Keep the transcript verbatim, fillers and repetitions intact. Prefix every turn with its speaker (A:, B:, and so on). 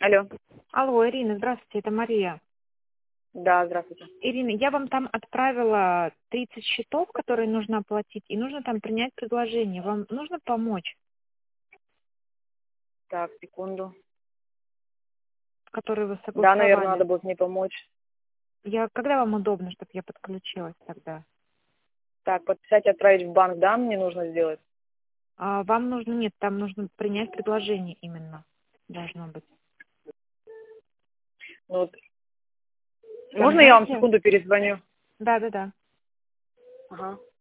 A: Алло.
B: Алло, Ирина, здравствуйте, это Мария.
A: Да, здравствуйте.
B: Ирина, я вам там отправила тридцать счетов, которые нужно оплатить, и нужно там принять предложение. Вам нужно помочь,
A: Так, секунду.
B: которые вы
A: Да, наверное,
B: согласовали?
A: надо будет мне помочь.
B: Я, когда вам удобно, чтобы я подключилась тогда?
A: Так, подписать и отправить в банк, да, мне нужно сделать?
B: А, вам нужно, нет, там нужно принять предложение именно, должно быть.
A: Ну, вот.
B: Там,
A: Можно я вам
B: знаете,
A: секунду перезвоню?
B: да-да-да.
A: Ага.